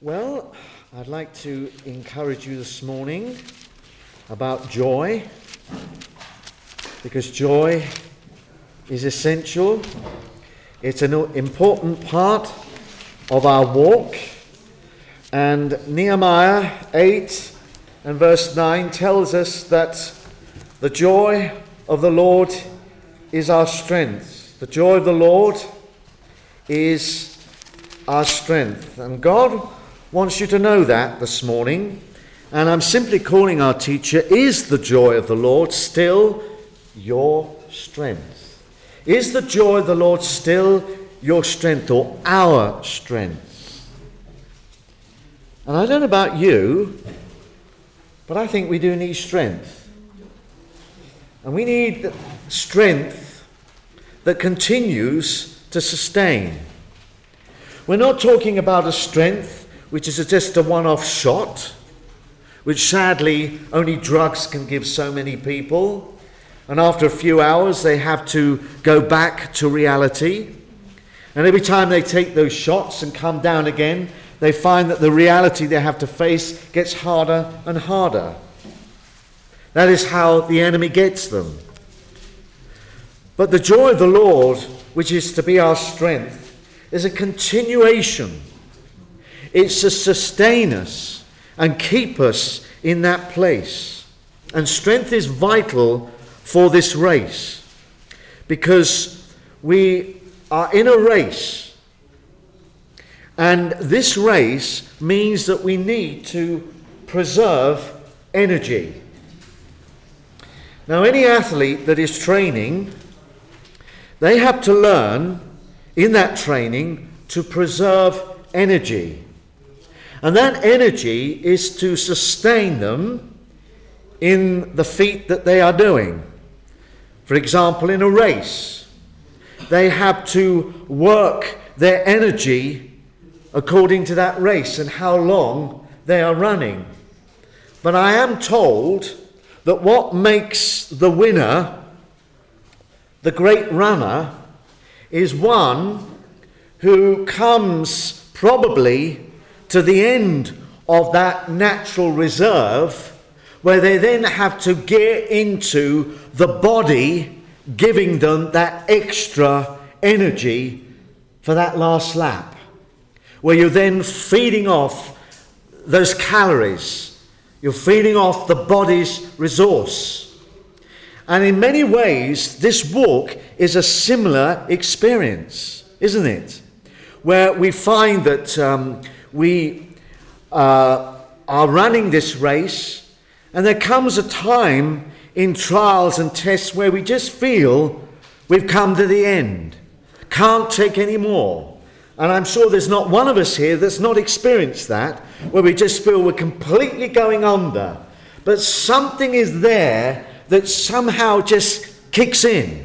Well, I'd like to encourage you this morning about joy, because joy is essential. It's an important part of our walk. And Nehemiah 8 and verse 9 tells us that the joy of the Lord is our strength. The joy of the Lord is our strength. And God wants you to know that this morning. And I'm simply calling our teacher, is the joy of the Lord still your strength? Is the joy of the Lord still your strength, or our strength? And I don't know about you, but I think we do need strength. And we need strength that continues to sustain. We're not talking about a strength which is just a one-off shot, which sadly only drugs can give so many people. And after a few hours, they have to go back to reality. And every time they take those shots and come down again, they find that the reality they have to face gets harder and harder. That is how the enemy gets them. But the joy of the Lord, which is to be our strength, is a continuation. It's to sustain us and keep us in that place. And strength is vital for this race, because we are in a race. And this race means that we need to preserve energy. Now, any athlete that is training, they have to learn in that training to preserve energy. And that energy is to sustain them in the feat that they are doing. For example, in a race, they have to work their energy according to that race and how long they are running. But I am told that what makes the winner, the great runner, is one who comes probably to the end of that natural reserve, where they then have to get into the body giving them that extra energy for that last lap, where you're then feeding off those calories, you're feeding off the body's resource. And in many ways, this walk is a similar experience, isn't it? Where we find that we are running this race, and there comes a time in trials and tests where we just feel we've come to the end, can't take any more. And I'm sure there's not one of us here that's not experienced that, where we just feel we're completely going under. But something is there that somehow just kicks in.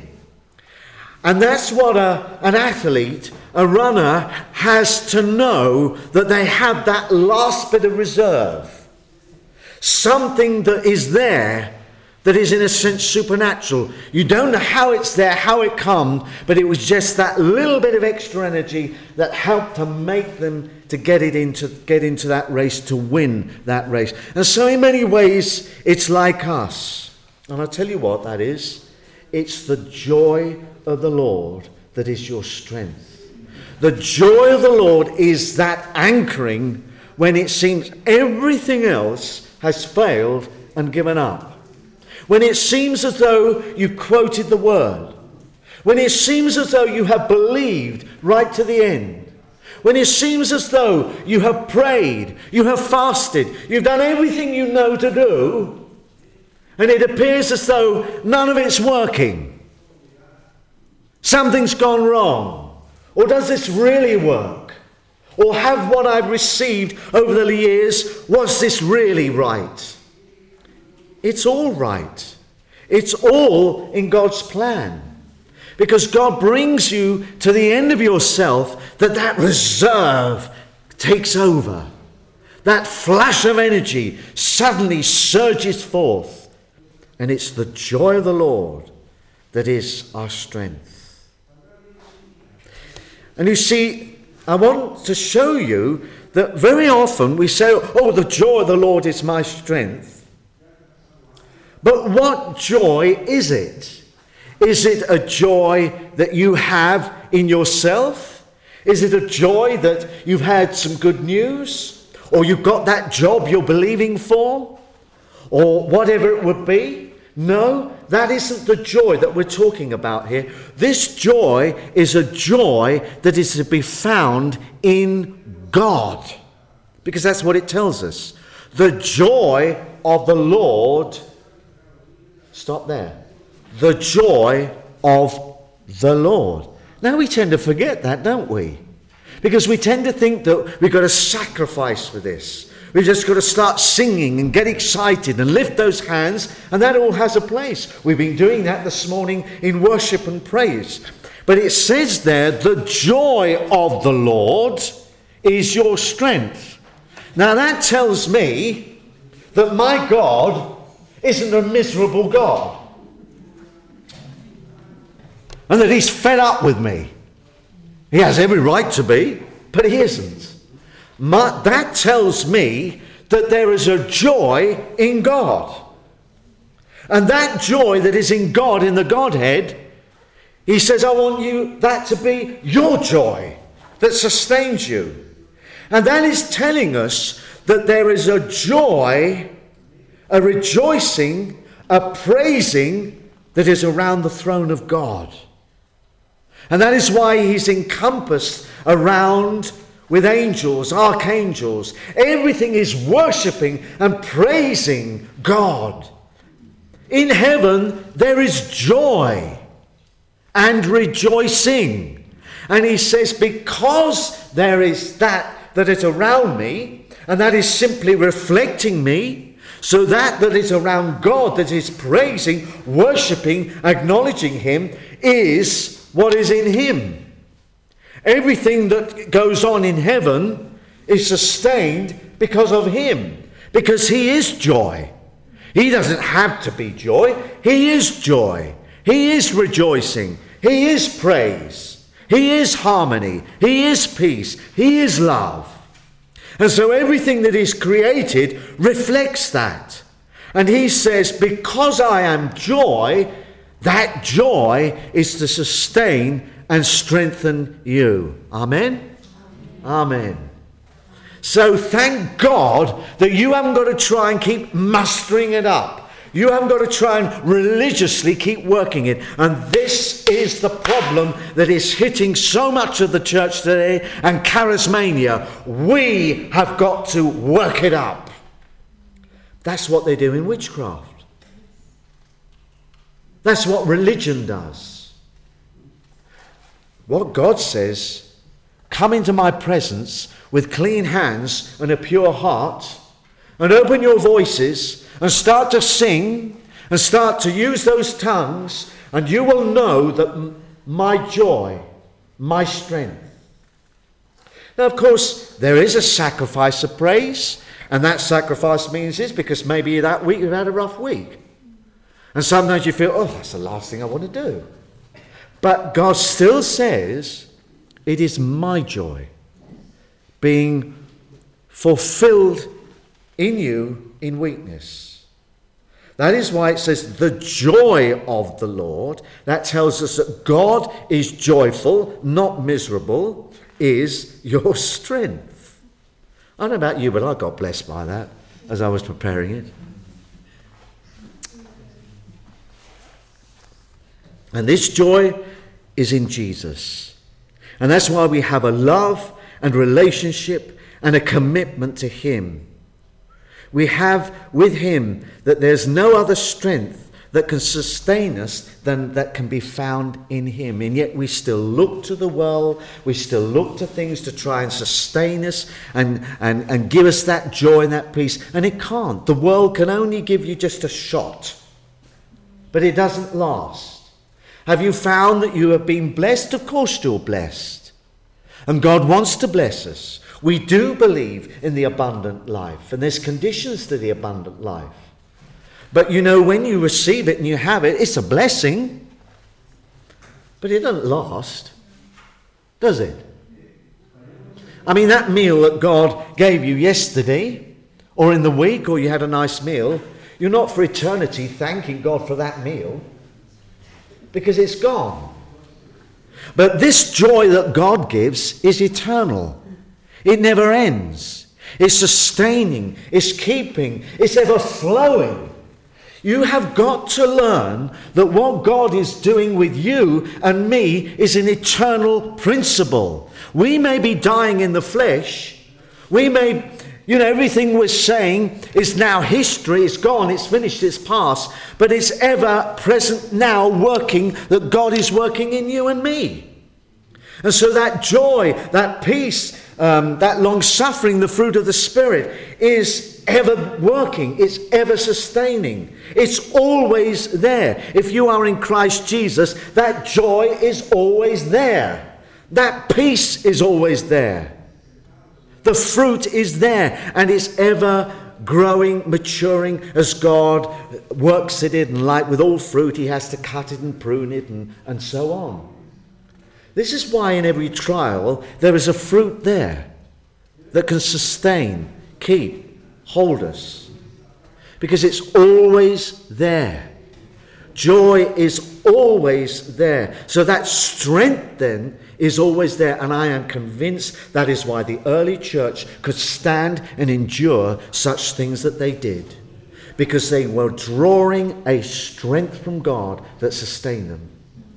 And that's what an athlete, a runner, has to know, that they have that last bit of reserve. Something that is there that is in a sense supernatural. You don't know how it's there, how it comes, but it was just that little bit of extra energy that helped to make them to get into that race, to win that race. And so in many ways, it's like us. And I'll tell you what that is. It's the joy of the Lord that is your strength. The joy of the Lord is that anchoring when it seems everything else has failed and given up. When it seems as though you quoted the word. When it seems as though you have believed right to the end. When it seems as though you have prayed, you have fasted, you've done everything you know to do, and it appears as though none of it's working. Something's gone wrong. Or does this really work? Or have what I've received over the years, was this really right? It's all right. It's all in God's plan. Because God brings you to the end of yourself, that reserve takes over. That flash of energy suddenly surges forth. And it's the joy of the Lord that is our strength. And you see, I want to show you that very often we say, oh, the joy of the Lord is my strength. But what joy is it? Is it a joy that you have in yourself? Is it a joy that you've had some good news? Or you've got that job you're believing for? Or whatever it would be? No, that isn't the joy that we're talking about here. This joy is a joy that is to be found in God. Because that's what it tells us. The joy of the Lord. Stop there. The joy of the Lord. Now we tend to forget that, don't we? Because we tend to think that we've got to sacrifice for this. We've just got to start singing and get excited and lift those hands, and that all has a place. We've been doing that this morning in worship and praise. But it says there, the joy of the Lord is your strength. Now that tells me that my God isn't a miserable God. And that he's fed up with me. He has every right to be, but he isn't. That tells me that there is a joy in God. And that joy that is in God, in the Godhead, he says, I want that to be your joy that sustains you. And that is telling us that there is a joy, a rejoicing, a praising that is around the throne of God. And that is why he's encompassed around with angels, archangels. Everything is worshipping and praising God. In heaven there is joy and rejoicing. And he says, because there is that is around me, and that is simply reflecting me, so that is around God, that is praising, worshipping, acknowledging him, is what is in him. Everything that goes on in heaven is sustained because of him, because he is joy. He doesn't have to be joy. He is joy. He is rejoicing. He is praise. He is harmony. He is peace. He is love. And so everything that is created reflects that. And he says, because I am joy, that joy is to sustain and strengthen you. Amen? Amen. So thank God that you haven't got to try and keep mustering it up. You haven't got to try and religiously keep working it. And this is the problem that is hitting so much of the church today and charismania. We have got to work it up. That's what they do in witchcraft. That's what religion does. What God says, come into my presence with clean hands and a pure heart, and open your voices and start to sing and start to use those tongues, and you will know that my joy, my strength. Now, of course, there is a sacrifice of praise, and that sacrifice means is because maybe that week you've had a rough week. And sometimes you feel, oh, that's the last thing I want to do. But God still says, it is my joy being fulfilled in you in weakness. That is why it says the joy of the Lord. That tells us that God is joyful, not miserable, is your strength. I don't know about you, but I got blessed by that as I was preparing it. And this joy is in Jesus. And that's why we have a love and relationship and a commitment to him. We have with him that there's no other strength that can sustain us than that can be found in him. And yet we still look to the world, we still look to things to try and sustain us and give us that joy and that peace. And it can't. The world can only give you just a shot, but it doesn't last. Have you found that you have been blessed? Of course you're blessed. And God wants to bless us. We do believe in the abundant life, and there's conditions to the abundant life. But you know, when you receive it and you have it, it's a blessing. But it doesn't last, does it? I mean, that meal that God gave you yesterday, or in the week, or you had a nice meal, you're not for eternity thanking God for that meal, because it's gone. But this joy that God gives is eternal. It never ends. It's sustaining. It's keeping. It's ever flowing. You have got to learn that what God is doing with you and me is an eternal principle. We may be dying in the flesh. We may, everything we're saying is now history. It's gone. It's finished. It's past. But it's ever present now working, that God is working in you and me. And so that joy, that peace, that long-suffering, the fruit of the Spirit, is ever working. It's ever sustaining. It's always there. If you are in Christ Jesus, that joy is always there. That peace is always there. The fruit is there, and it's ever growing, maturing as God works at it. And like with all fruit, he has to cut it and prune it and so on. This is why in every trial there is a fruit there that can sustain, keep, hold us. Because it's always there. Joy is always there. So that strength then is always there. And I am convinced that is why the early church could stand and endure such things that they did. Because they were drawing a strength from God that sustained them.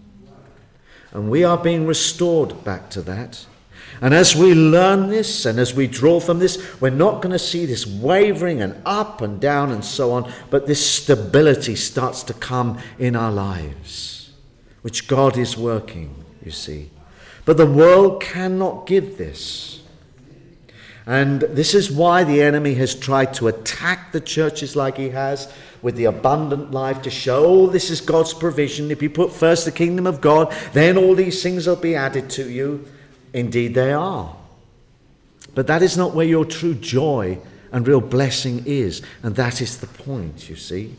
And we are being restored back to that. And as we learn this and as we draw from this, we're not going to see this wavering and up and down and so on, but this stability starts to come in our lives, which God is working, you see. But the world cannot give this. And this is why the enemy has tried to attack the churches like he has, with the abundant life, to show this is God's provision. If you put first the kingdom of God, then all these things will be added to you. Indeed they are. But that is not where your true joy and real blessing is. And that is the point, you see.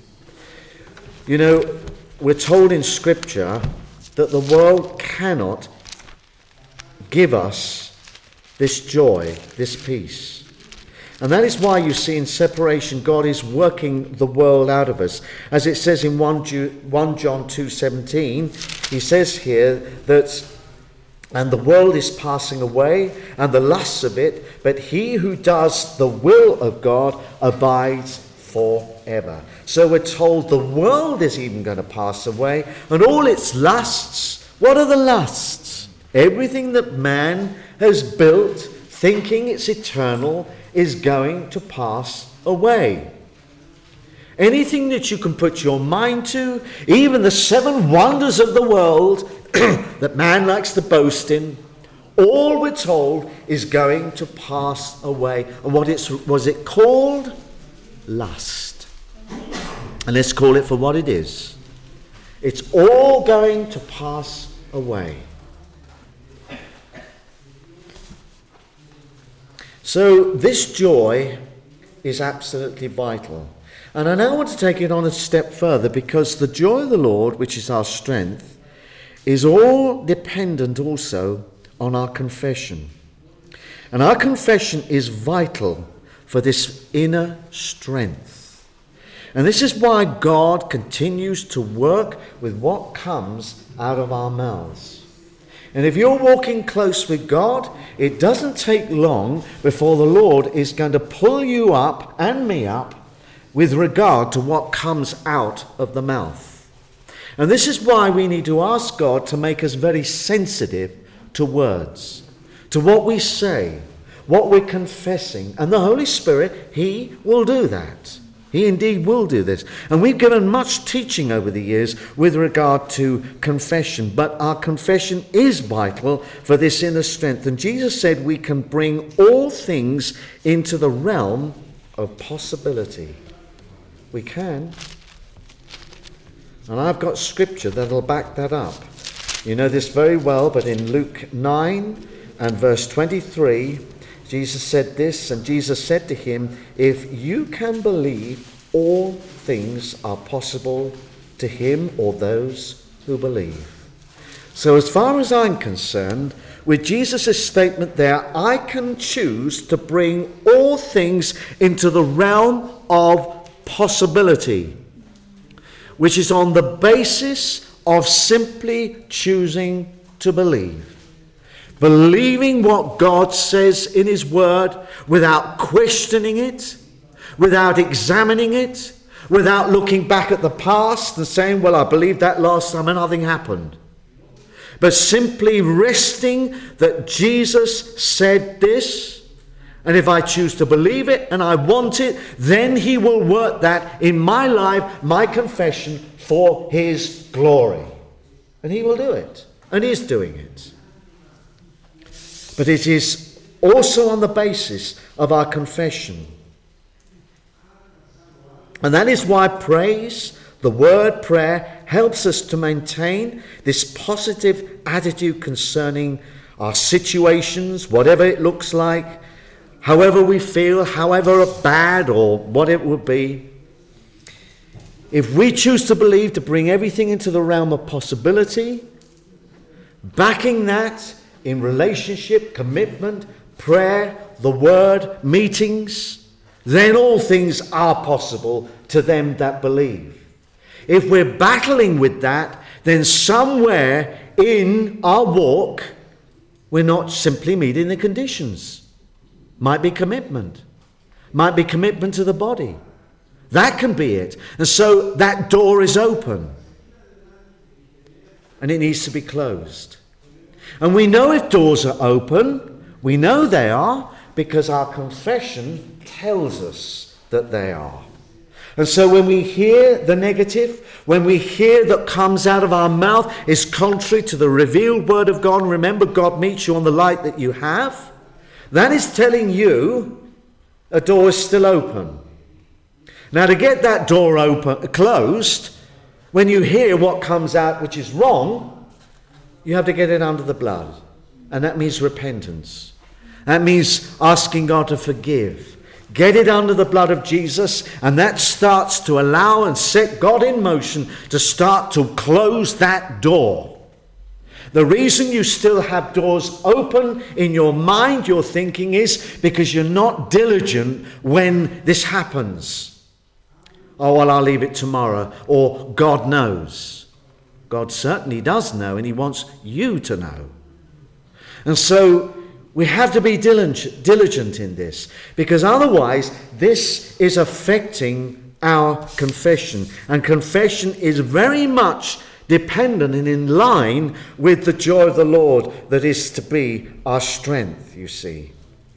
We're told in Scripture that the world cannot give us this joy, this peace. And that is why you see in separation, God is working the world out of us. As it says in 1 John 2:17, he says here that, and the world is passing away, and the lusts of it, but he who does the will of God abides forever. So we're told the world is even going to pass away, and all its lusts. What are the lusts? Everything that man has built, thinking it's eternal, is going to pass away. Anything that you can put your mind to, even the 7 wonders of the world that man likes to boast in, all we're told is going to pass away. And was it called? Lust. And let's call it for what it is. It's all going to pass away. So this joy is absolutely vital. And I now want to take it on a step further, because the joy of the Lord, which is our strength, is all dependent also on our confession. And our confession is vital for this inner strength. And this is why God continues to work with what comes out of our mouths. And if you're walking close with God, it doesn't take long before the Lord is going to pull you up and me up with regard to what comes out of the mouth. And this is why we need to ask God to make us very sensitive to words, to what we say, what we're confessing. And the Holy Spirit, he will do that. He indeed will do this. And we've given much teaching over the years with regard to confession. But our confession is vital for this inner strength. And Jesus said we can bring all things into the realm of possibility. We can. And I've got scripture that'll back that up. You know this very well, but in Luke 9 and verse 23, Jesus said this, and Jesus said to him, if you can believe, all things are possible to him or those who believe. So as far as I'm concerned, with Jesus' statement there, I can choose to bring all things into the realm of possibility, which is on the basis of simply choosing to believe. Believing what God says in his word without questioning it, without examining it, without looking back at the past and saying, well, I believed that last time and nothing happened. But simply resting that Jesus said this, and if I choose to believe it and I want it, then he will work that in my life, my confession, for his glory. And he will do it, and is doing it. But it is also on the basis of our confession. And that is why praise, the word prayer, helps us to maintain this positive attitude concerning our situations, whatever it looks like, however we feel, however bad or what it would be. If we choose to believe, to bring everything into the realm of possibility, backing that in relationship, commitment, prayer, the word, meetings, then all things are possible to them that believe. If we're battling with that, then somewhere in our walk, we're not simply meeting the conditions. Might be commitment to the body. That can be it. And so that door is open. And it needs to be closed. And we know if doors are open, we know they are, because our confession tells us that they are. And so when we hear the negative, when we hear that comes out of our mouth is contrary to the revealed word of God, and remember, God meets you on the light that you have, that is telling you a door is still open. Now, to get that door closed, when you hear what comes out which is wrong, you have to get it under the blood. And that means repentance. That means asking God to forgive. Get it under the blood of Jesus, and that starts to allow and set God in motion to start to close that door. The reason you still have doors open in your mind, your thinking, is because you're not diligent when this happens. Oh, well, I'll leave it tomorrow. Or God knows. God certainly does know, and he wants you to know. And so we have to be diligent in this, because otherwise this is affecting our confession. And confession is very much dependent and in line with the joy of the Lord that is to be our strength, you see.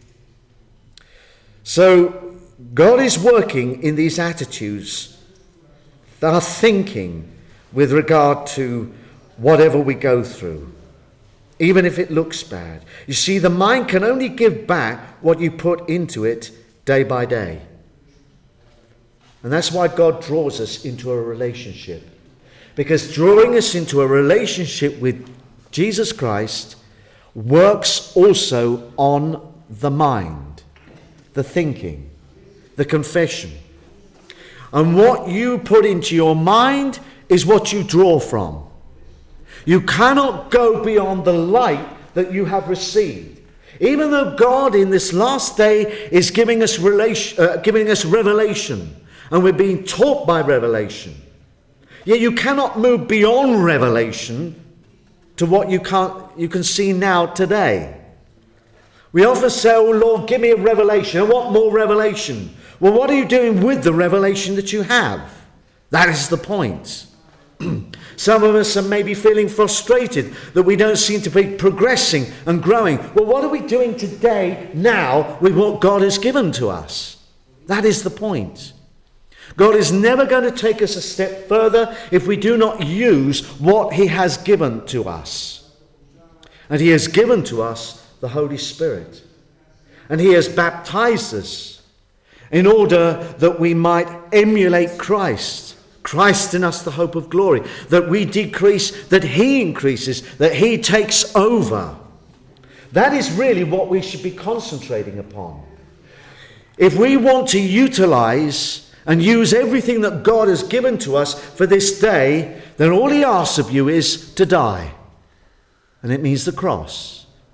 So God is working in these attitudes, our thinking with regard to whatever we go through, even if it looks bad. You see, the mind can only give back what you put into it day by day. And that's why God draws us into a relationship. Because drawing us into a relationship with Jesus Christ works also on the mind, the thinking, the confession. And what you put into your mind is what you draw from. You cannot go beyond the light that you have received. Even though God in this last day is giving us revelation, and we're being taught by revelation, yet you cannot move beyond revelation to what you can see now today. We often say, oh Lord, give me a revelation. I want more revelation. Well, what are you doing with the revelation that you have? That is the point. Some of us are maybe feeling frustrated that we don't seem to be progressing and growing. Well, what are we doing today, now, with what God has given to us? That is the point. God is never going to take us a step further if we do not use what he has given to us. And he has given to us the Holy Spirit. And he has baptized us in order that we might emulate Christ. Christ in us, the hope of glory. That we decrease, that he increases, that he takes over. That is really what we should be concentrating upon. If we want to utilize and use everything that God has given to us for this day, then all he asks of you is to die. And it means the cross.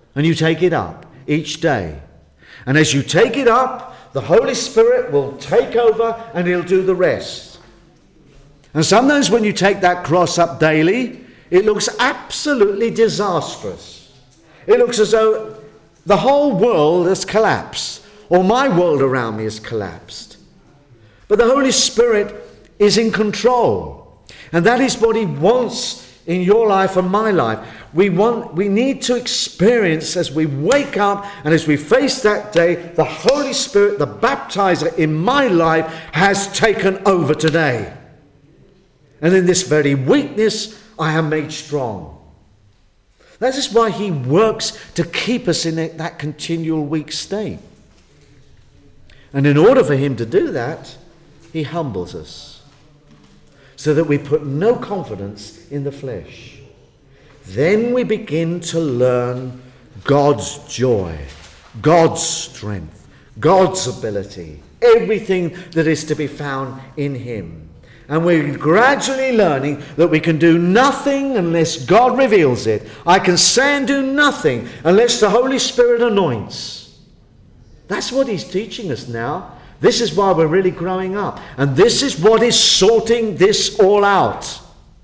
And you take it up each day. And as you take it up, the Holy Spirit will take over and he'll do the rest. And sometimes when you take that cross up daily, it looks absolutely disastrous. It looks as though the whole world has collapsed, or my world around me has collapsed. But the Holy Spirit is in control. And that is what he wants in your life and my life. We need to experience, as we wake up and as we face that day, the Holy Spirit, the baptizer in my life, has taken over today. And in this very weakness, I am made strong. That is why he works to keep us in that continual weak state. And in order for him to do that, he humbles us, so that we put no confidence in the flesh. Then we begin to learn God's joy, God's strength, God's ability, everything that is to be found in him. And we're gradually learning that we can do nothing unless God reveals it. I can say and do nothing unless the Holy Spirit anoints. That's what he's teaching us now. This is why we're really growing up. And this is what is sorting this all out.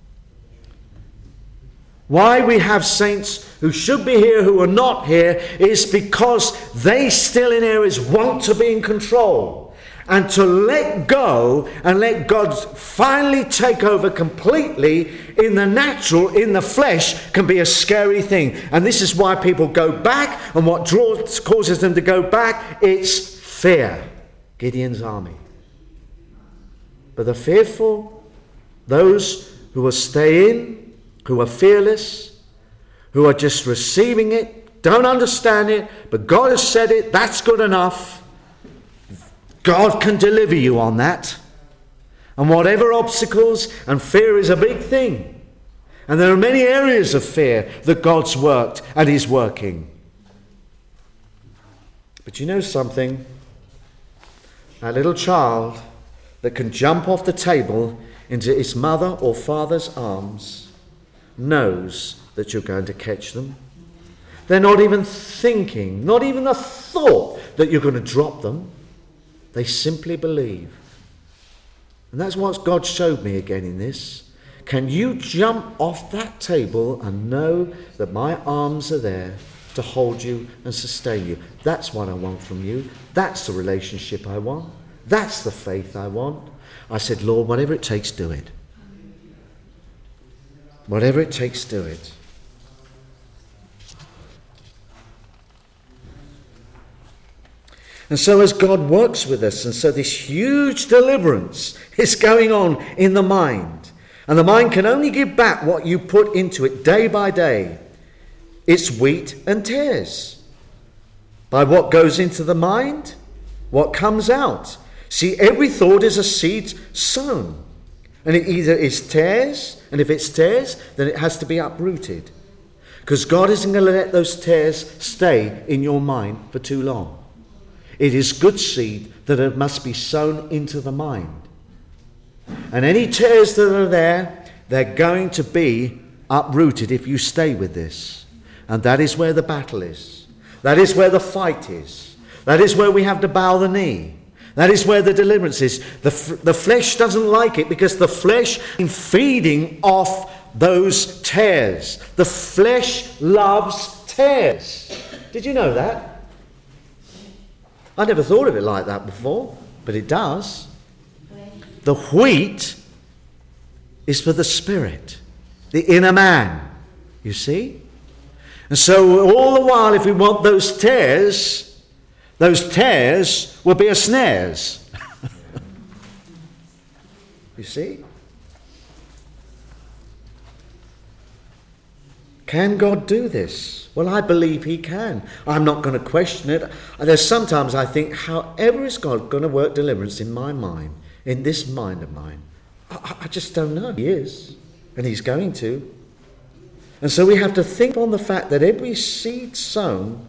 Why we have saints who should be here who are not here is because they still in areas want to be in control. And to let go and let God finally take over completely in the natural, in the flesh, can be a scary thing. And this is why people go back, and what causes them to go back, it's fear. Gideon's army. But the fearful, those who will stay in, who are fearless, who are just receiving it, don't understand it, but God has said it, that's good enough. God can deliver you on that. And whatever obstacles, and fear is a big thing. And there are many areas of fear that God's worked and is working. But you know something? A little child that can jump off the table into its mother or father's arms knows that you're going to catch them. They're not even thinking, not even a thought that you're going to drop them. They simply believe. And that's what God showed me again in this. Can you jump off that table and know that my arms are there to hold you and sustain you? That's what I want from you. That's the relationship I want. That's the faith I want. I said, Lord, whatever it takes, do it. Whatever it takes, do it. And so as God works with us, and so this huge deliverance is going on in the mind. And the mind can only give back what you put into it day by day. It's wheat and tares. By what goes into the mind, what comes out. See, every thought is a seed sown. And it either is tares, and if it's tares, then it has to be uprooted. Because God isn't going to let those tares stay in your mind for too long. It is good seed that it must be sown into the mind. And any tares that are there, they're going to be uprooted if you stay with this. And that is where the battle is. That is where the fight is. That is where we have to bow the knee. That is where the deliverance is. The flesh doesn't like it because the flesh is feeding off those tares. The flesh loves tares. Did you know that? I never thought of it like that before, but it does. The wheat is for the spirit, the inner man, you see? And so all the while, if we want those tares will be a snares. You see? Can God do this? Well, I believe he can. I'm not going to question it. There's sometimes I think, however is God going to work deliverance in my mind, in this mind of mine? I just don't know. He is, and he's going to. And so we have to think on the fact that every seed sown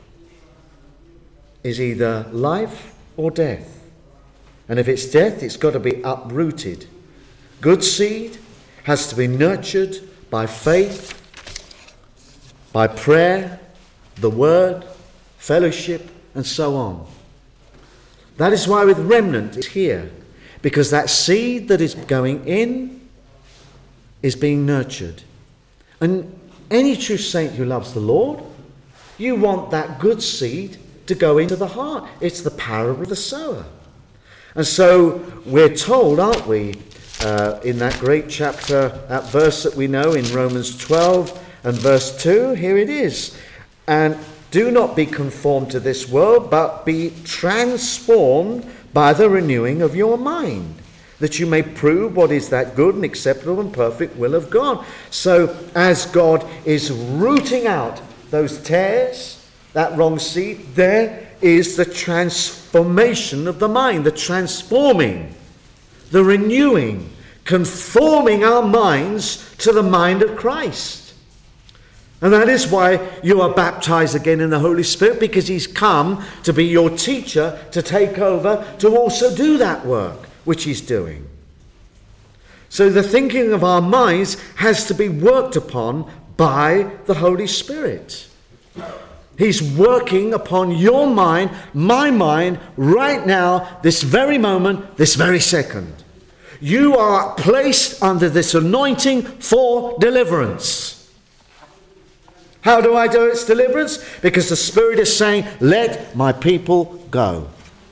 is either life or death. And if it's death, it's got to be uprooted. Good seed has to be nurtured by faith, by prayer, the word, fellowship, and so on. That is why with remnant it's here, because that seed that is going in is being nurtured. And any true saint who loves the Lord, you want that good seed to go into the heart. It's the parable of the sower. And so we're told, aren't we, in that great chapter, that verse that we know in Romans 12 and verse 2, here it is. And do not be conformed to this world, but be transformed by the renewing of your mind, that you may prove what is that good and acceptable and perfect will of God. So as God is rooting out those tares, that wrong seed, there is the transformation of the mind, the transforming, the renewing, conforming our minds to the mind of Christ. And that is why you are baptized again in the Holy Spirit, because he's come to be your teacher, to take over, to also do that work which he's doing. So the thinking of our minds has to be worked upon by the Holy Spirit. He's working upon your mind, my mind, right now, this very moment, this very second. You are placed under this anointing for deliverance. How do I do its deliverance? Because the Spirit is saying, let my people go.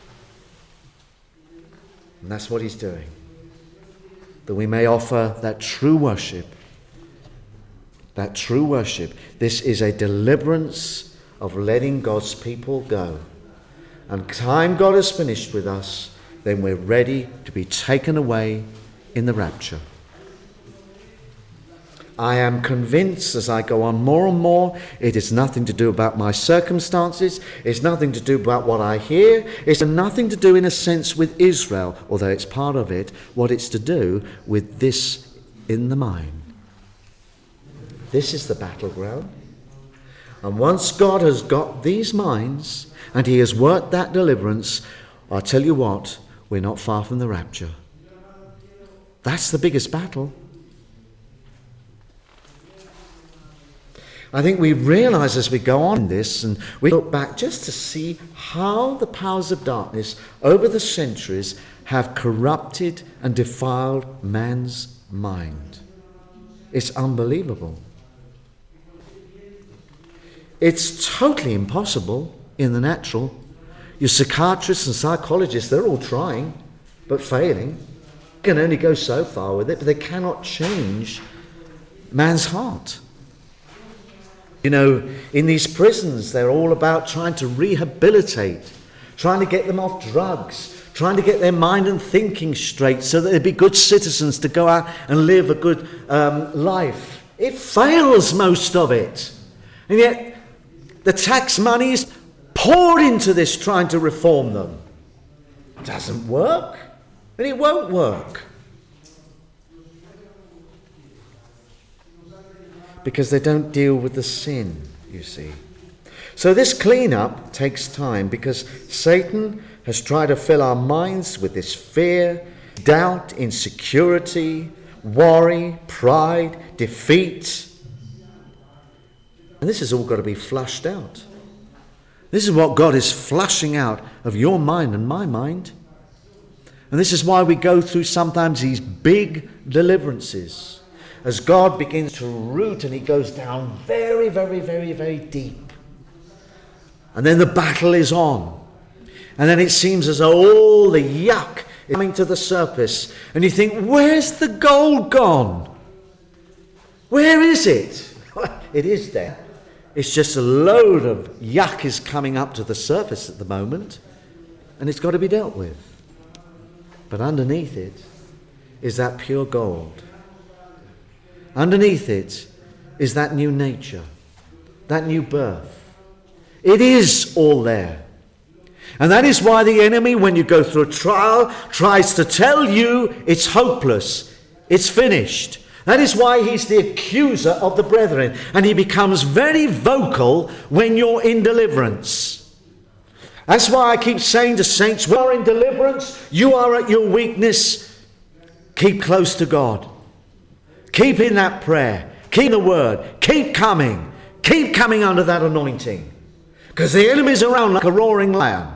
And that's what he's doing. That we may offer that true worship. That true worship. This is a deliverance of letting God's people go. And time God has finished with us, then we're ready to be taken away in the rapture. I am convinced as I go on more and more, it is nothing to do about my circumstances. It's nothing to do about what I hear. It's nothing to do in a sense with Israel, although it's part of it, what it's to do with this in the mind. This is the battleground. And once God has got these minds and he has worked that deliverance, I'll tell you what, we're not far from the rapture. That's the biggest battle. I think we realize as we go on this and we look back just to see how the powers of darkness over the centuries have corrupted and defiled man's mind. It's unbelievable. It's totally impossible in the natural. Your psychiatrists and psychologists, they're all trying, but failing. They can only go so far with it, but they cannot change man's heart. You know, in these prisons, they're all about trying to rehabilitate, trying to get them off drugs, trying to get their mind and thinking straight so that they'd be good citizens to go out and live a good life. It fails, most of it. And yet, the tax money is poured into this trying to reform them. It doesn't work, and it won't work. Because they don't deal with the sin, you see. So this clean-up takes time because Satan has tried to fill our minds with this fear, doubt, insecurity, worry, pride, defeat. And this has all got to be flushed out. This is what God is flushing out of your mind and my mind. And this is why we go through sometimes these big deliverances. As God begins to root and he goes down very, very, very, very deep. And then the battle is on. And then it seems as though all the yuck is coming to the surface. And you think, where's the gold gone? Where is it? It is there. It's just a load of yuck is coming up to the surface at the moment. And it's got to be dealt with. But underneath it is that pure gold. Underneath it is that new nature, that new birth. It is all there. And that is why the enemy, when you go through a trial, tries to tell you it's hopeless, it's finished. That is why he's the accuser of the brethren. And he becomes very vocal when you're in deliverance. That's why I keep saying to saints, when you are in deliverance, you are at your weakness, keep close to God. Keep in that prayer. Keep the word. Keep coming. Keep coming under that anointing, because the enemy's around like a roaring lion.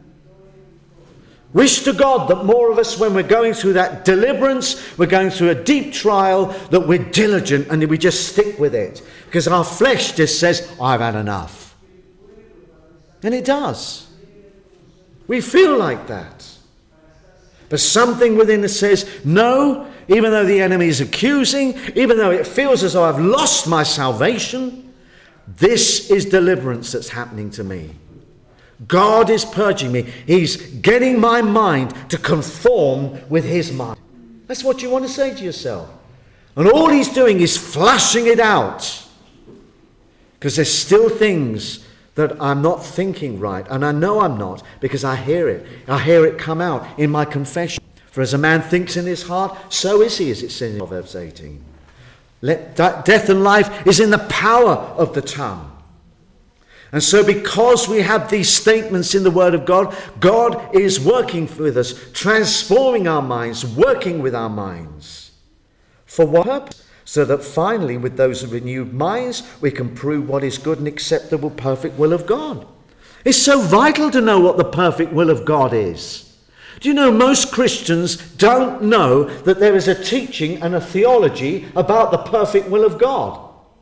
Wish to God that more of us, when we're going through that deliverance, we're going through a deep trial, that we're diligent and that we just stick with it. Because our flesh just says, I've had enough. And it does. We feel like that. But something within us says, no, even though the enemy is accusing, even though it feels as though I've lost my salvation, this is deliverance that's happening to me. God is purging me. He's getting my mind to conform with his mind. That's what you want to say to yourself. And all he's doing is flushing it out. Because there's still things that I'm not thinking right. And I know I'm not, because I hear it. I hear it come out in my confession. For as a man thinks in his heart, so is he, as it says in Proverbs 18. Death and life is in the power of the tongue. And so because we have these statements in the Word of God, God is working with us, transforming our minds, working with our minds. For what purpose? So that finally, with those renewed minds, we can prove what is good and acceptable, perfect will of God. It's so vital to know what the perfect will of God is. Do you know most Christians don't know that there is a teaching and a theology about the perfect will of God?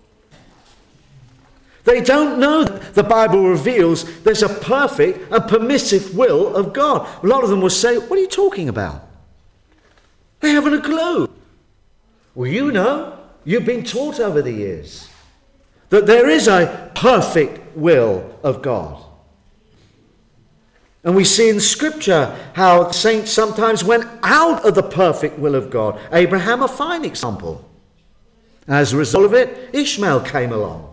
They don't know that the Bible reveals there's a perfect and permissive will of God. A lot of them will say, what are you talking about? They haven't a clue. Well, you know, you've been taught over the years that there is a perfect will of God. And we see in Scripture how saints sometimes went out of the perfect will of God. Abraham, a fine example. As a result of it, Ishmael came along.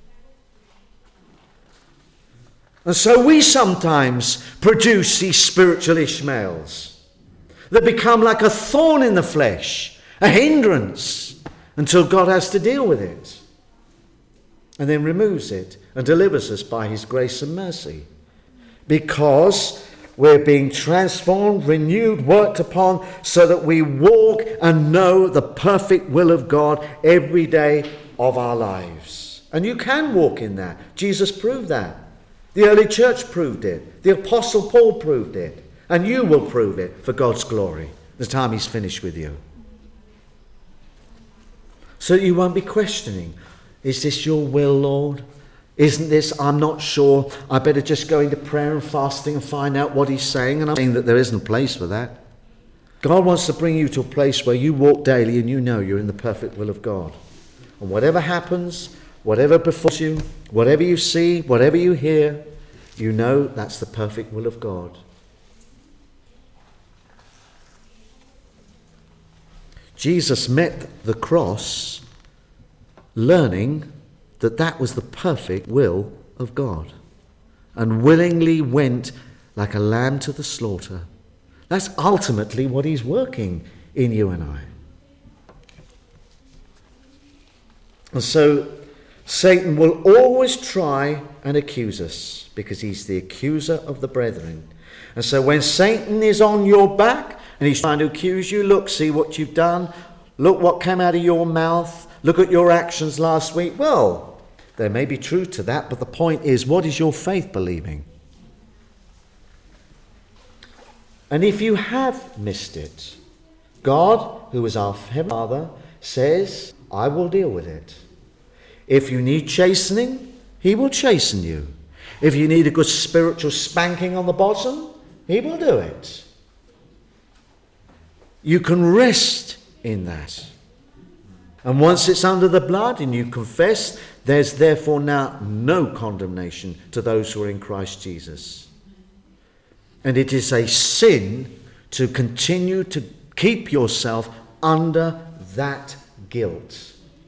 And so we sometimes produce these spiritual Ishmaels that become like a thorn in the flesh, a hindrance, until God has to deal with it. And then removes it and delivers us by his grace and mercy. Because we're being transformed, renewed, worked upon, so that we walk and know the perfect will of God every day of our lives. And you can walk in that. Jesus proved that. The early church proved it. The Apostle Paul proved it. And you will prove it for God's glory the time he's finished with you. So you won't be questioning, is this your will, Lord? Isn't this, I'm not sure, I better just go into prayer and fasting and find out what he's saying. And I'm saying that there isn't a place for that. God wants to bring you to a place where you walk daily and you know you're in the perfect will of God. And whatever happens, whatever befalls you, whatever you see, whatever you hear, you know that's the perfect will of God. Jesus met the cross learning that that was the perfect will of God, and willingly went like a lamb to the slaughter. That's ultimately what he's working in you and I. And so Satan will always try and accuse us, because he's the accuser of the brethren. And so when Satan is on your back and he's trying to accuse you, look, see what you've done, look what came out of your mouth, look at your actions last week. Well, there may be truth to that, but the point is, what is your faith believing? And if you have missed it, God, who is our Heavenly Father, says, I will deal with it. If you need chastening, he will chasten you. If you need a good spiritual spanking on the bottom, he will do it. You can rest in that. And once it's under the blood and you confess, there's therefore now no condemnation to those who are in Christ Jesus. And it is a sin to continue to keep yourself under that guilt.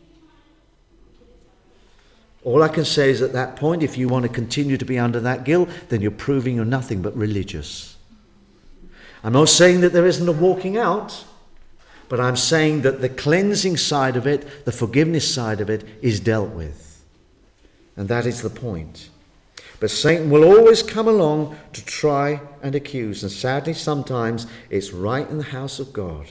All I can say is at that point, if you want to continue to be under that guilt, then you're proving you're nothing but religious. I'm not saying that there isn't a walking out, but I'm saying that the cleansing side of it, the forgiveness side of it, is dealt with. And that is the point. But Satan will always come along to try and accuse. And sadly, sometimes it's right in the house of God.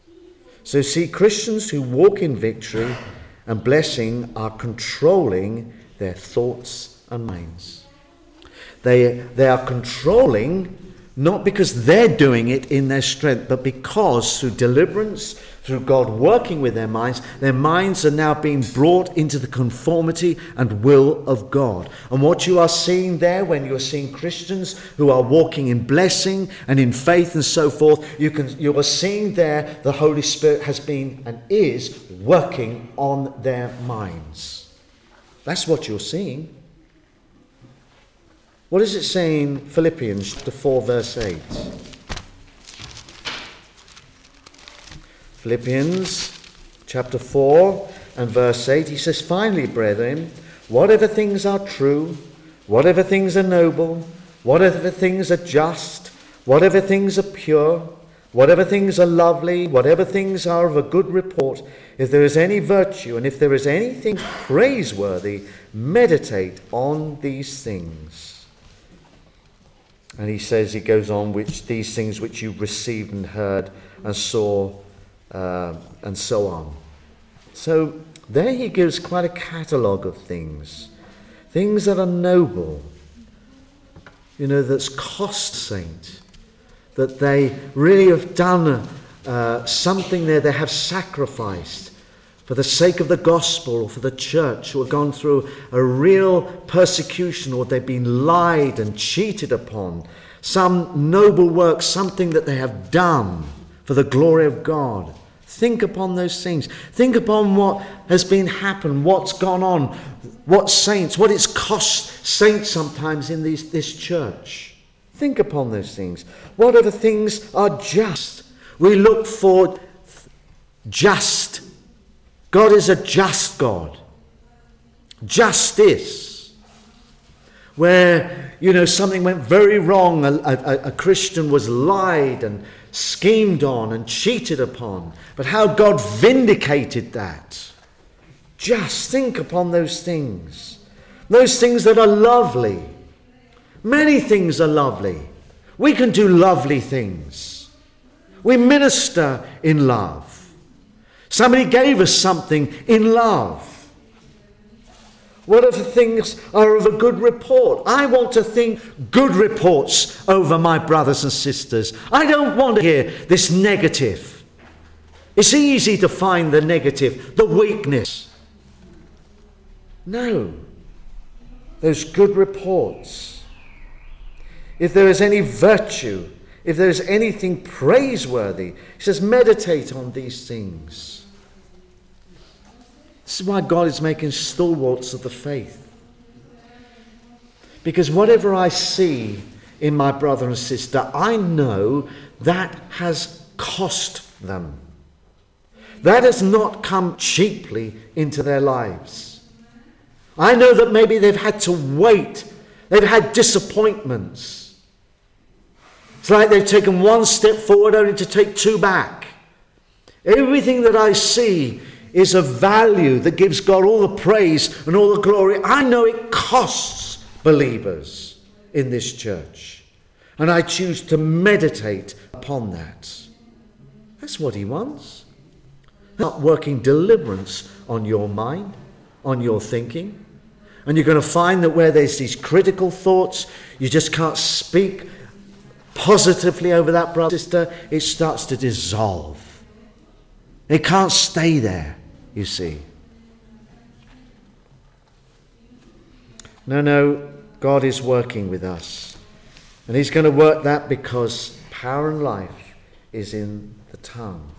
So see, Christians who walk in victory and blessing are controlling their thoughts and minds. They are controlling, not because they're doing it in their strength, but because through deliverance, through God working with their minds are now being brought into the conformity and will of God. And what you are seeing there, when you are seeing Christians who are walking in blessing and in faith and so forth, you are seeing there the Holy Spirit has been and is working on their minds. That's what you're seeing. What does it say in Philippians chapter 4, verse 8? Philippians chapter 4 and verse 8, he says, "Finally, brethren, whatever things are true, whatever things are noble, whatever things are just, whatever things are pure, whatever things are lovely, whatever things are of a good report, if there is any virtue and if there is anything praiseworthy, meditate on these things." And he says, he goes on, which these things which you received and heard and saw, and so on. So there he gives quite a catalogue of things that are noble, that's cost saint, that they really have done something there. They have sacrificed for the sake of the gospel or for the church, or gone through a real persecution, or they've been lied and cheated upon. Some noble work, something that they have done for the glory of God. Think upon those things. Think upon what has been happened, what's gone on, what it's cost saints sometimes in this church. Think upon those things. Whatever things are just. We look for just. God is a just God. Justice. Where, something went very wrong. A Christian was lied and schemed on and cheated upon. But how God vindicated that. Just think upon those things. Those things that are lovely. Many things are lovely. We can do lovely things. We minister in love. Somebody gave us something in love. Whatever things are of a good report. I want to think good reports over my brothers and sisters. I don't want to hear this negative. It's easy to find the negative, the weakness. No. Those good reports. If there is any virtue, if there is anything praiseworthy, he says, meditate on these things. This is why God is making stalwarts of the faith. Because whatever I see in my brother and sister, I know that has cost them. That has not come cheaply into their lives. I know that maybe they've had to wait. They've had disappointments. It's like they've taken one step forward only to take two back. Everything that I see is a value that gives God all the praise and all the glory. I know it costs believers in this church. And I choose to meditate upon that. That's what he wants. Not working deliverance on your mind, on your thinking. And you're going to find that where there's these critical thoughts, you just can't speak positively over that brother or sister. It starts to dissolve. It can't stay there, you see. No, God is working with us. And he's going to work that because power and life is in the tongue.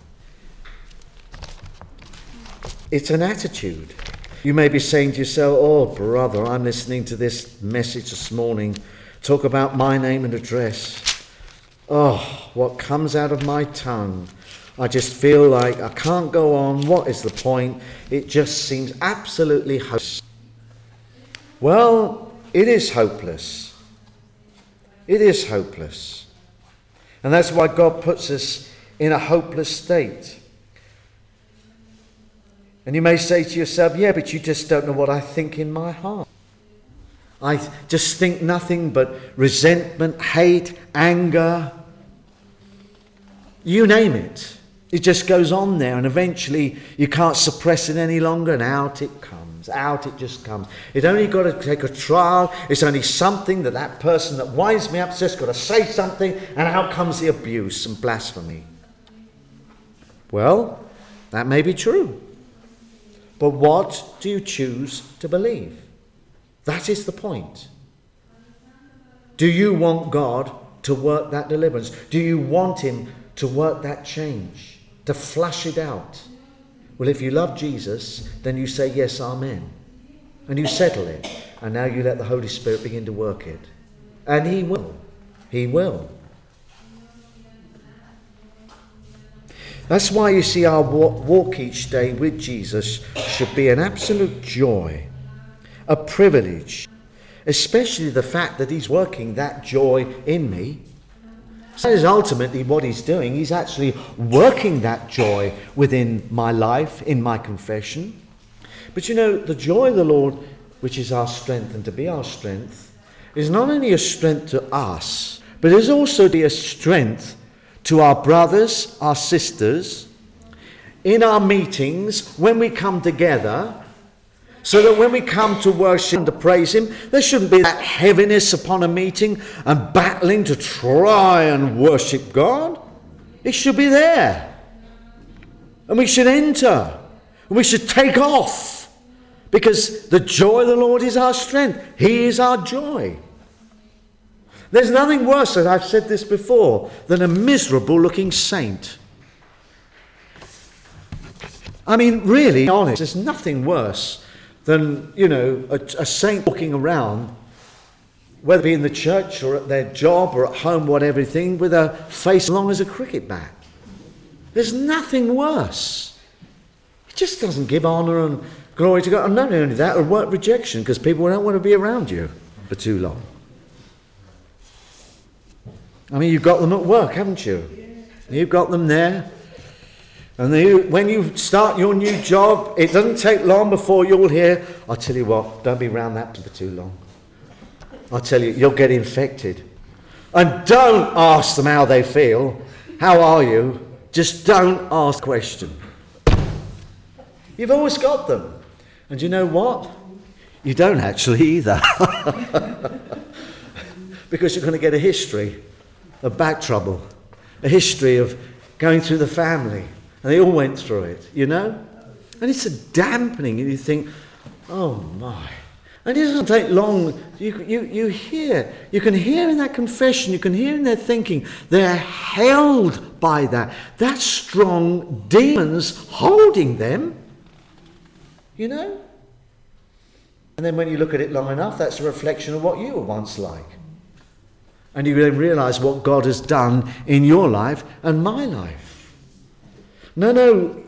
It's an attitude. You may be saying to yourself, oh, brother, I'm listening to this message this morning. Talk about my name and address. Oh, what comes out of my tongue. I just feel like I can't go on. What is the point? It just seems absolutely hopeless. Well, it is hopeless. It is hopeless. And that's why God puts us in a hopeless state. And you may say to yourself, yeah, but you just don't know what I think in my heart. I just think nothing but resentment, hate, anger. You name it. It just goes on there, and eventually you can't suppress it any longer, and out it comes. comes. Out it just comes. It's only got to take a trial. It's only something that person that winds me up has just got to say something, and out comes the abuse and blasphemy. Well, that may be true. But what do you choose to believe? That is the point. Do you want God to work that deliverance? Do you want him to work that change? To flush it out? Well, if you love Jesus, then you say yes, amen. And you settle it. And now you let the Holy Spirit begin to work it. And he will. He will. That's why you see our walk each day with Jesus should be an absolute joy, a privilege, especially the fact that he's working that joy in me. That is ultimately what he's doing. He's actually working that joy within my life, in my confession. But you know, the joy of the Lord, which is our strength and to be our strength, is not only a strength to us, but is also to be a strength to our brothers, our sisters, in our meetings, when we come together, so that when we come to worship and to praise him, there shouldn't be that heaviness upon a meeting and battling to try and worship God. It should be there. And we should enter. And we should take off. Because the joy of the Lord is our strength. He is our joy. There's nothing worse, as I've said this before, than a miserable looking saint. I mean, really honest, there's nothing worse than, a saint walking around, whether it be in the church or at their job or at home, whatever thing, with a face as long as a cricket bat. There's nothing worse. It just doesn't give honour and glory to God. And not only that, it'll work rejection, because people don't want to be around you for too long. I mean, you've got them at work, haven't you? You've got them there. And when you start your new job, it doesn't take long before you'll hear, I'll tell you what, don't be around that for too long. I'll tell you, you'll get infected. And don't ask them how they feel. How are you? Just don't ask a question. You've always got them. And you know what? You don't actually either. Because you're going to get a history of back trouble, a history of going through the family, and they all went through it, And it's a dampening, and you think, oh my. And it doesn't take long. You can hear in that confession, you can hear in their thinking, they're held by that strong demons holding them, And then when you look at it long enough, that's a reflection of what you were once like. And you then realise what God has done in your life and my life. No,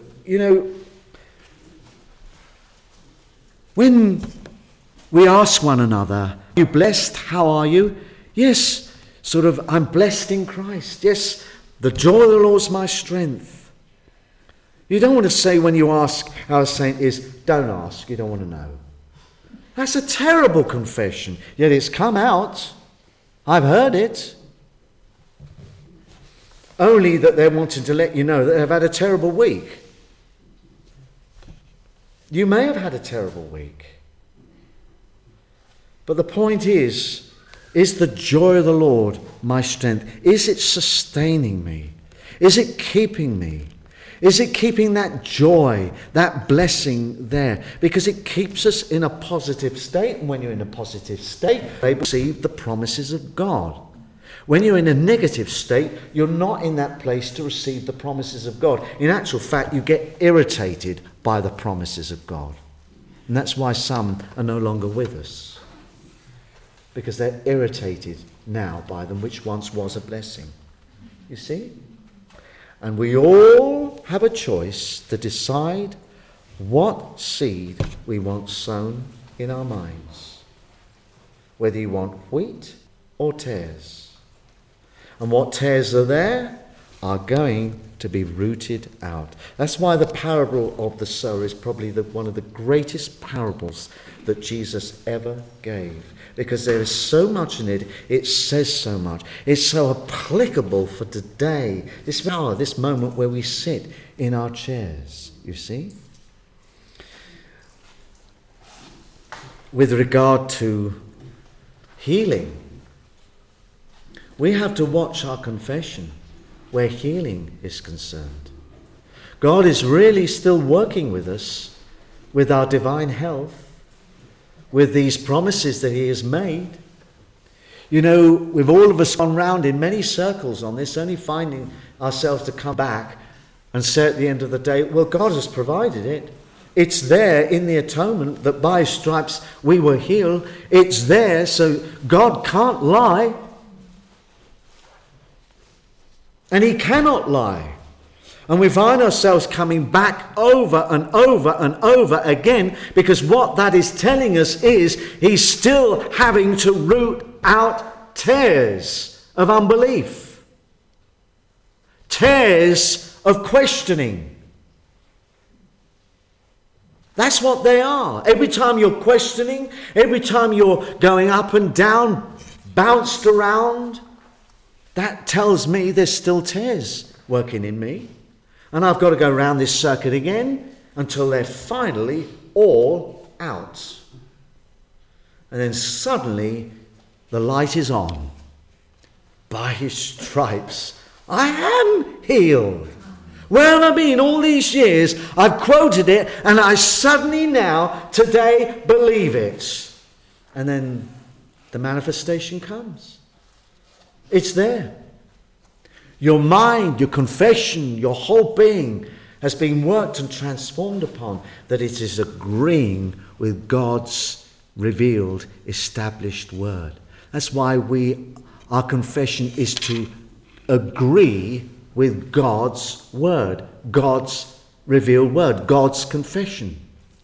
when we ask one another, are you blessed? How are you? Yes, I'm blessed in Christ. Yes, the joy of the Lord is my strength. You don't want to say when you ask how a saint is, don't ask, you don't want to know. That's a terrible confession, yet it's come out. I've heard it. Only that they're wanting to let you know that they've had a terrible week. You may have had a terrible week. But the point is the joy of the Lord my strength? Is it sustaining me? Is it keeping me? Is it keeping that joy, that blessing there? Because it keeps us in a positive state. And when you're in a positive state, they receive the promises of God. When you're in a negative state, you're not in that place to receive the promises of God. In actual fact, you get irritated by the promises of God. And that's why some are no longer with us. Because they're irritated now by them, which once was a blessing. You see? And we all have a choice to decide what seed we want sown in our minds. Whether you want wheat or tares. And what tares are there are going to be rooted out. That's why the parable of the sower is probably one of the greatest parables that Jesus ever gave. Because there is so much in it, it says so much. It's so applicable for today, this hour, this moment where we sit in our chairs, you see. with regard to healing, we have to watch our confession where healing is concerned. God is really still working with us with our divine health, with these promises that he has made. You know, we've all of us gone round in many circles on this, only finding ourselves to come back and say at the end of the day, well, God has provided it. It's there in the atonement that by his stripes we were healed. It's there, so God can't lie. And he cannot lie. And we find ourselves coming back over and over and over again, because what that is telling us is he's still having to root out tares of unbelief, tares of questioning. That's what they are. Every time you're questioning, every time you're going up and down, bounced around, that tells me there's still tares working in me. And I've got to go around this circuit again until they're finally all out. And then suddenly the light is on. By his stripes I am healed. Where have I been all these years? I've quoted it and I suddenly now, today, believe it. And then the manifestation comes. It's there. Your mind, your confession, your whole being has been worked and transformed upon, that it is agreeing with God's revealed, established word. That's why our confession is to agree with God's word, God's revealed word, God's confession.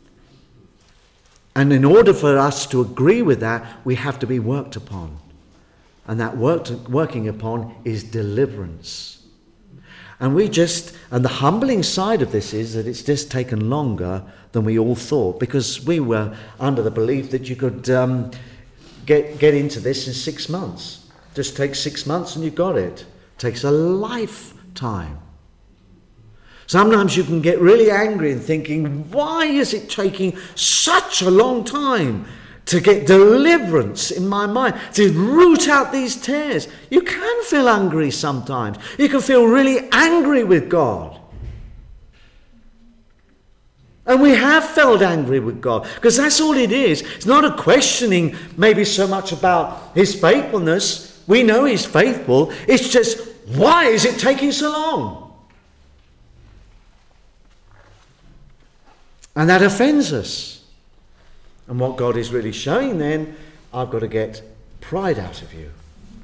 And in order for us to agree with that, we have to be worked upon. And that working upon is deliverance. And the humbling side of this is that it's just taken longer than we all thought, because we were under the belief that you could get into this in 6 months. Just take 6 months and you got it. It takes a lifetime. Sometimes you can get really angry and thinking, why is it taking such a long time to get deliverance in my mind, to root out these tares? You can feel angry sometimes. You can feel really angry with God. And we have felt angry with God, because that's all it is. It's not a questioning maybe so much about his faithfulness. We know he's faithful. It's just, why is it taking so long? And that offends us. And what God is really showing then, I've got to get pride out of you.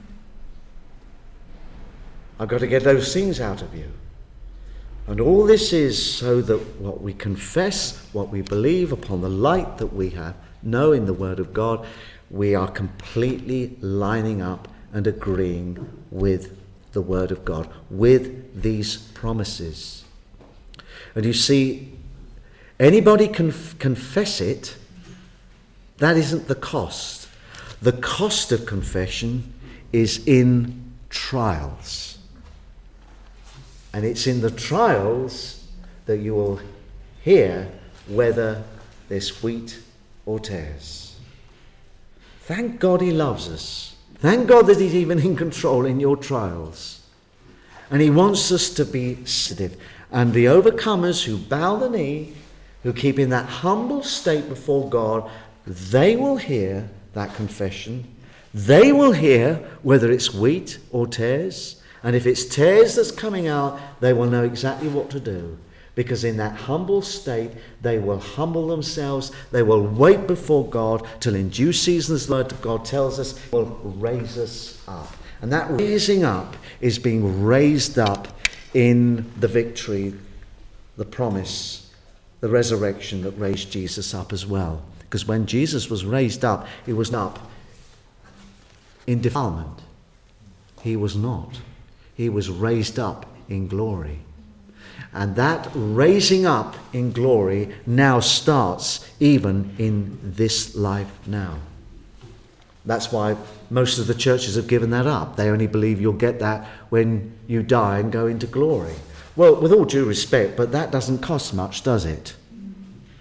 I've got to get those things out of you. And all this is so that what we confess, what we believe upon the light that we know in the Word of God, we are completely lining up and agreeing with the Word of God, with these promises. And you see, anybody can confess it. That isn't the cost. The cost of confession is in trials. And it's in the trials that you will hear whether there's wheat or tares. Thank God he loves us. Thank God that he's even in control in your trials. And he wants us to be sensitive. And the overcomers who bow the knee, who keep in that humble state before God, they will hear that confession. They will hear whether it's wheat or tares. And if it's tares that's coming out, they will know exactly what to do. Because in that humble state, they will humble themselves. They will wait before God till in due season, as the word of God tells us, will raise us up. And that raising up is being raised up in the victory, the promise, the resurrection that raised Jesus up as well. Because when Jesus was raised up, he was not in defilement. He was not. He was raised up in glory. And that raising up in glory now starts even in this life now. That's why most of the churches have given that up. They only believe you'll get that when you die and go into glory. Well, with all due respect, but that doesn't cost much, does it?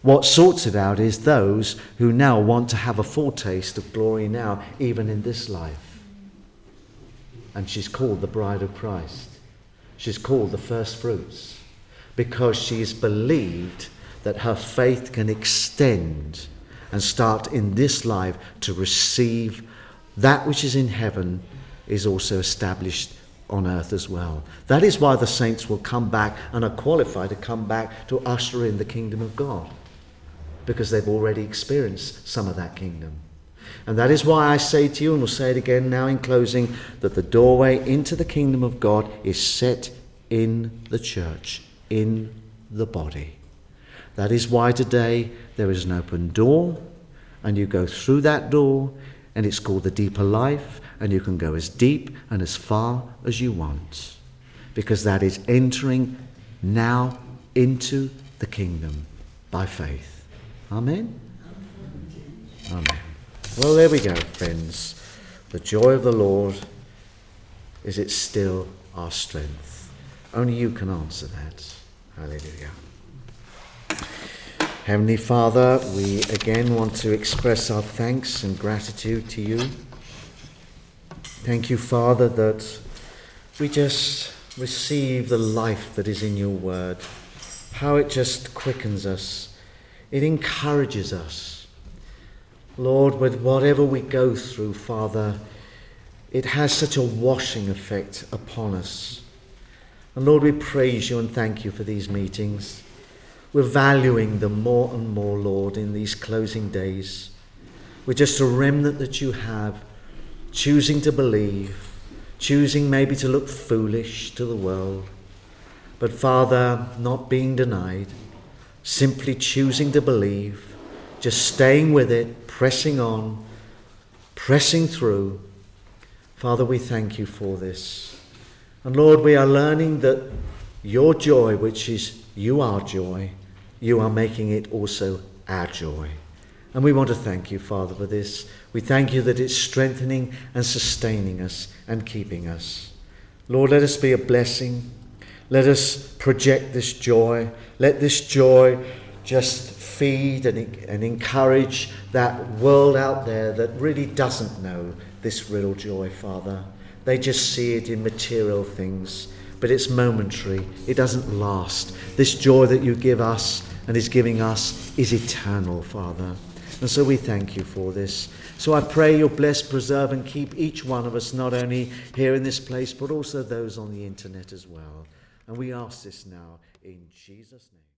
What sorts it out is those who now want to have a foretaste of glory now, even in this life. And she's called the bride of Christ. She's called the first fruits, because she's believed that her faith can extend and start in this life to receive that which is in heaven is also established on earth as well. That is why the saints will come back and are qualified to come back to usher in the kingdom of God, because they've already experienced some of that kingdom. And that is why I say to you, and we'll say it again now in closing, that the doorway into the kingdom of God is set in the church, in the body. That is why today there is an open door, and you go through that door, and it's called the deeper life, and you can go as deep and as far as you want, because that is entering now into the kingdom by faith. Amen? Amen. Well, there we go, friends. The joy of the Lord, is it still our strength? Only you can answer that. Hallelujah. Heavenly Father, we again want to express our thanks and gratitude to you. Thank you, Father, that we just receive the life that is in your word, how it just quickens us. It encourages us. Lord, with whatever we go through, Father, it has such a washing effect upon us. And Lord, we praise you and thank you for these meetings. We're valuing them more and more, Lord, in these closing days. We're just a remnant that you have, choosing to believe, choosing maybe to look foolish to the world. But Father, not being denied, simply choosing to believe, just staying with it, pressing on, pressing through. Father, we thank you for this. And Lord, we are learning that your joy, which is you are joy, you are making it also our joy. And we want to thank you, Father, for this. We thank you that it's strengthening and sustaining us and keeping us. Lord, let us be a blessing. Let us project this joy. Let this joy just feed and encourage that world out there that really doesn't know this real joy, Father. They just see it in material things, but it's momentary. It doesn't last. This joy that you give us and is giving us is eternal, Father. And so we thank you for this. So I pray you'll bless, preserve and keep each one of us, not only here in this place, but also those on the internet as well. And we ask this now in Jesus' name.